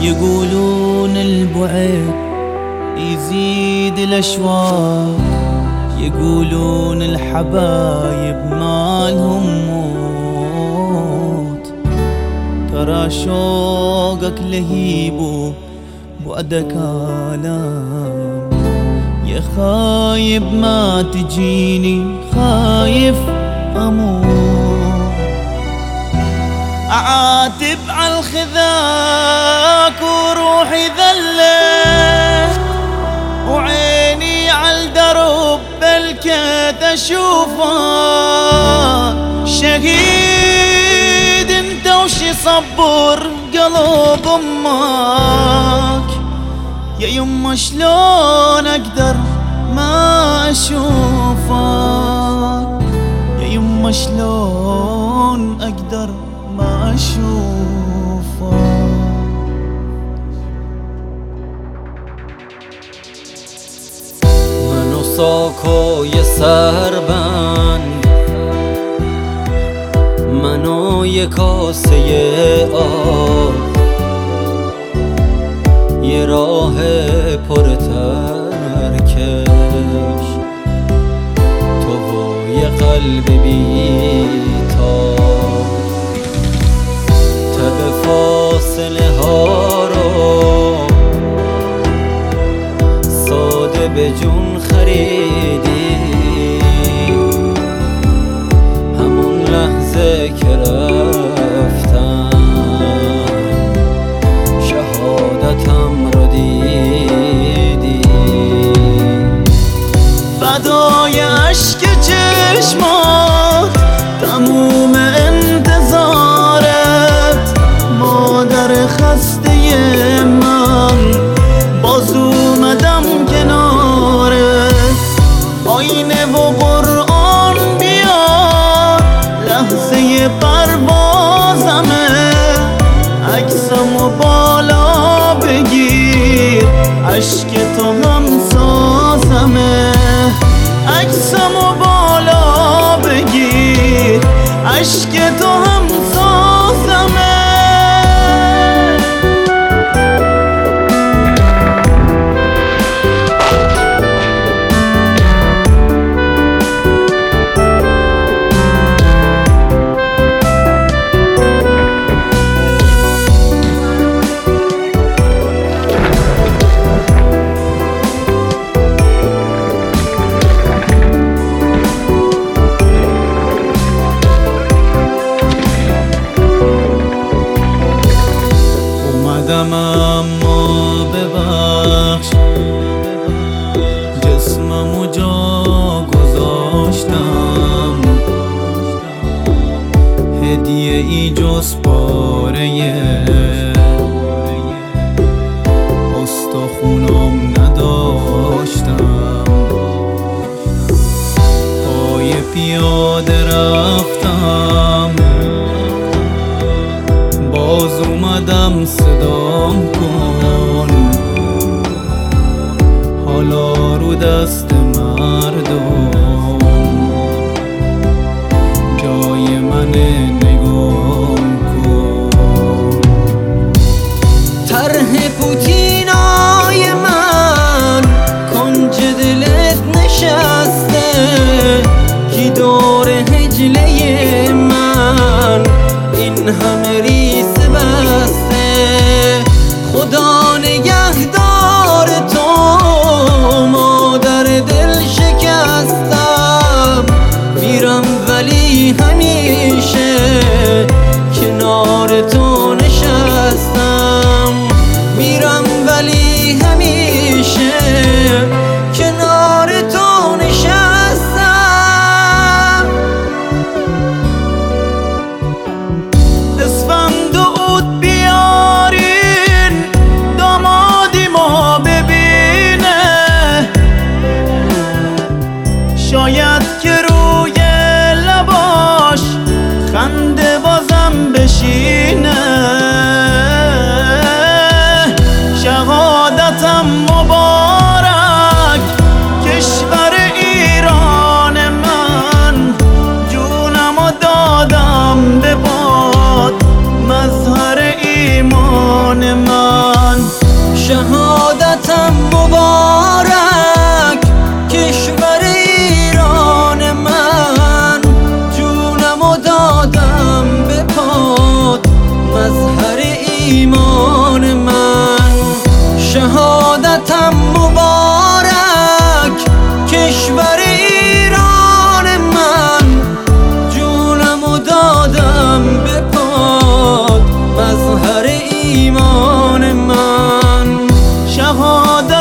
يقولون البعد يزيد الأشواق، يقولون الحبايب مالهم موت. ترى شوقك لهيب وبعدك آلام، يا خايب ما تجيني خايف أموت. أعاتب عالخذاك وروحي ذلت، وعيني عالدرب بلكت أشوفك. شهيد انت وشي صبر قلب أمك، يا يما شلون أقدر ما أشوفك، يا يما شلون أقدر ما أشوفك. منو ساکوی سربند، منو یک کاسه آب، یه راه پر ترکش، تو و یه قلب بی‌تاب. تب فاصله ها رو ساده به جون خریدی، همون لحظه که رفتم شهادتم رو دیدی. فدای اشک چشمات تموم انتظارت، مادر خسته من باز اومدم کنارت. آینه و قرآن بیار لحظه پروازمه، عکسمو بالا بگیر عشق تو هم سازمه، عکسمو بالا بگیر عشق تو هم سازمه. اما ببخش جسممو جا گذاشتم، هدیه ای جز پاره استخونم نداشتم. پای پیاده رفتم باز اومدم صدام کن، حالا رو دست مردم جای من نگاه کن. طرح پوتینای من کنج دلت نشسته، کی دور هجله من این همه ریس بسته. خدا نگهدار تو مادر دل شکستم، میرم ولی همیشه کنار تو نشستم، میرم ولی همیشه کنار تو نشستم. اسفند و عود بیارین دامادی ما ببینه، شاید که روی لباش خنده بازم بشینه. شهادتم مبارک کشور ایران من، جونمو دادم به باد مظهر ایمان من. شهادت